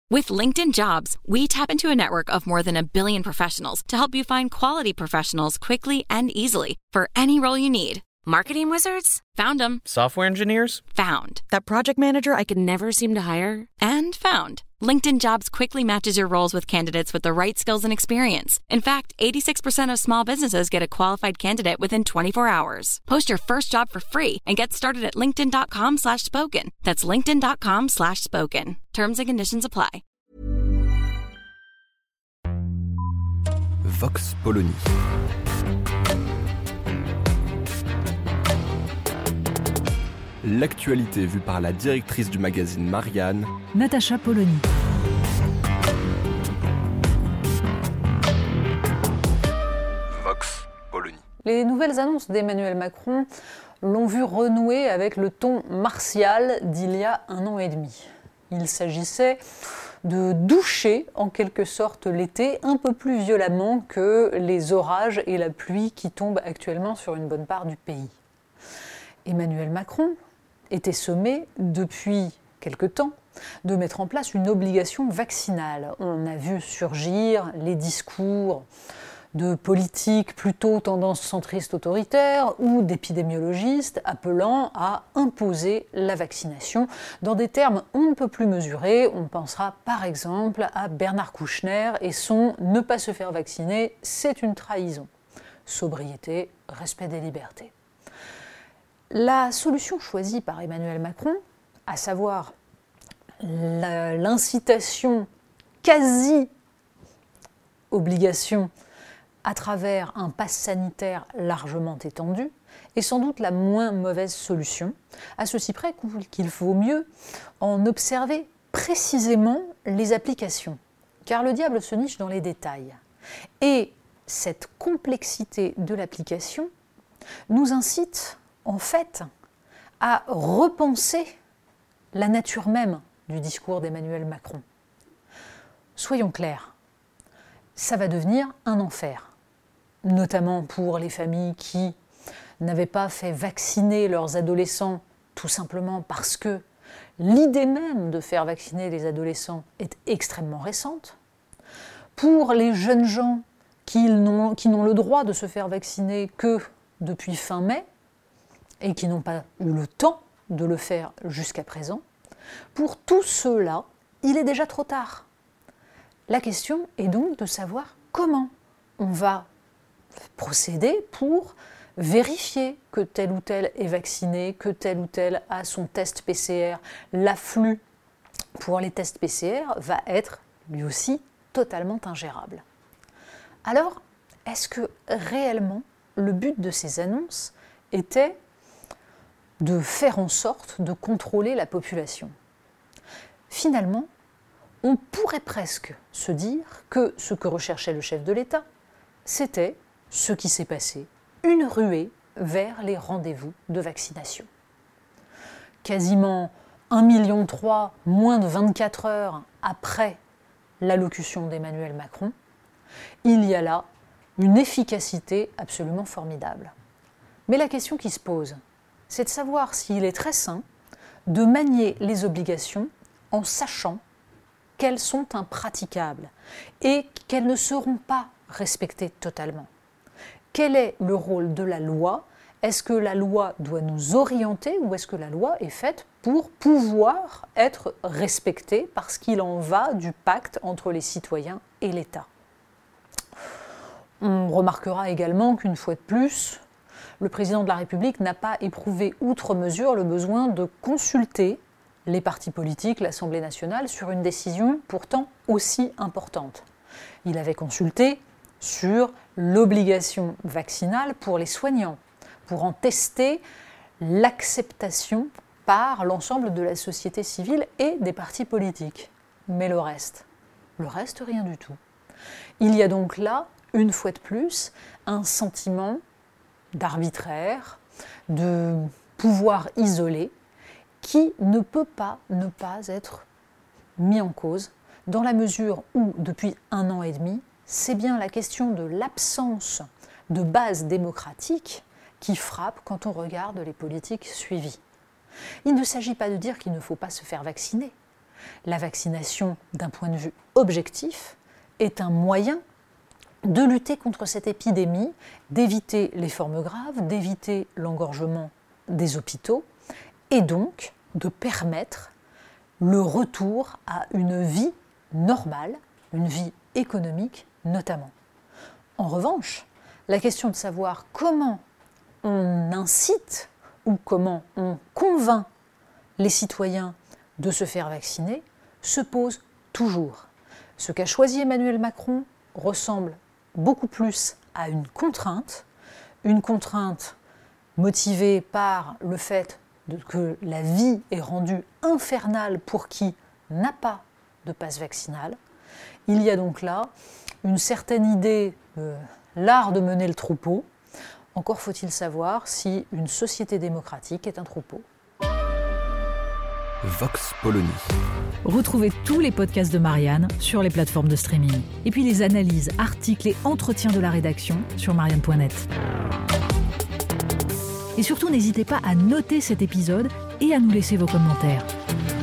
With LinkedIn Jobs, we tap into a network of more than 1 billion professionals to help you find quality professionals quickly and easily for any role you need. Marketing wizards? Found them. Software engineers? Found. That project manager I could never seem to hire? And found. LinkedIn Jobs quickly matches your roles with candidates with the right skills and experience. In fact, 86% of small businesses get a qualified candidate within 24 hours. Post your first job for free and get started at linkedin.com/spoken. That's linkedin.com/spoken. Terms and conditions apply. Vox Polony. L'actualité vue par la directrice du magazine Marianne, Natacha Polony. Vox Polony. Les nouvelles annonces d'Emmanuel Macron l'ont vu renouer avec le ton martial d'il y a 1 an et demi. Il s'agissait de doucher en quelque sorte l'été un peu plus violemment que les orages et la pluie qui tombent actuellement sur une bonne part du pays. Emmanuel Macron était sommé depuis quelque temps de mettre en place une obligation vaccinale. On a vu surgir les discours de politiques plutôt tendance centriste autoritaire ou d'épidémiologistes appelant à imposer la vaccination dans des termes on ne peut plus mesurer. On pensera par exemple à Bernard Kouchner et son « ne pas se faire vacciner, c'est une trahison ». Sobriété, respect des libertés. La solution choisie par Emmanuel Macron, à savoir l'incitation quasi-obligation à travers un pass sanitaire largement étendu, est sans doute la moins mauvaise solution, à ceci près qu'il vaut mieux en observer précisément les applications, car le diable se niche dans les détails. Et cette complexité de l'application nous incite en fait à repenser la nature même du discours d'Emmanuel Macron. Soyons clairs, ça va devenir un enfer, notamment pour les familles qui n'avaient pas fait vacciner leurs adolescents tout simplement parce que l'idée même de faire vacciner les adolescents est extrêmement récente, pour les jeunes gens qui n'ont le droit de se faire vacciner que depuis fin mai et qui n'ont pas eu le temps de le faire jusqu'à présent, pour tous ceux-là, il est déjà trop tard. La question est donc de savoir comment on va procéder pour vérifier que tel ou tel est vacciné, que tel ou tel a son test PCR. L'afflux pour les tests PCR va être lui aussi totalement ingérable. Alors, est-ce que réellement le but de ces annonces était de faire en sorte de contrôler la population? Finalement, on pourrait presque se dire que ce que recherchait le chef de l'État, c'était ce qui s'est passé, une ruée vers les rendez-vous de vaccination. Quasiment 1,3 million, moins de 24 heures après l'allocution d'Emmanuel Macron, il y a là une efficacité absolument formidable. Mais la question qui se pose, c'est de savoir s'il est très sain de manier les obligations en sachant qu'elles sont impraticables et qu'elles ne seront pas respectées totalement. Quel est le rôle de la loi ? Est-ce que la loi doit nous orienter ou est-ce que la loi est faite pour pouvoir être respectée parce qu'il en va du pacte entre les citoyens et l'État ? On remarquera également qu'une fois de plus, le président de la République n'a pas éprouvé outre mesure le besoin de consulter les partis politiques, l'Assemblée nationale, sur une décision pourtant aussi importante. Il avait consulté sur l'obligation vaccinale pour les soignants, pour en tester l'acceptation par l'ensemble de la société civile et des partis politiques. Mais le reste, rien du tout. Il y a donc là, une fois de plus, un sentiment d'arbitraire, de pouvoir isolé, qui ne peut pas ne pas être mis en cause, dans la mesure où, depuis 1 an et demi, c'est bien la question de l'absence de base démocratique qui frappe quand on regarde les politiques suivies. Il ne s'agit pas de dire qu'il ne faut pas se faire vacciner. La vaccination, d'un point de vue objectif, est un moyen de lutter contre cette épidémie, d'éviter les formes graves, d'éviter l'engorgement des hôpitaux et donc de permettre le retour à une vie normale, une vie économique notamment. En revanche, la question de savoir comment on incite ou comment on convainc les citoyens de se faire vacciner se pose toujours. Ce qu'a choisi Emmanuel Macron ressemble beaucoup plus à une contrainte motivée par le fait que la vie est rendue infernale pour qui n'a pas de passe vaccinal. Il y a donc là une certaine idée de l'art de mener le troupeau. Encore faut-il savoir si une société démocratique est un troupeau. Vox Polony. Retrouvez tous les podcasts de Marianne sur les plateformes de streaming. Et puis les analyses, articles et entretiens de la rédaction sur marianne.net. Et surtout, n'hésitez pas à noter cet épisode et à nous laisser vos commentaires.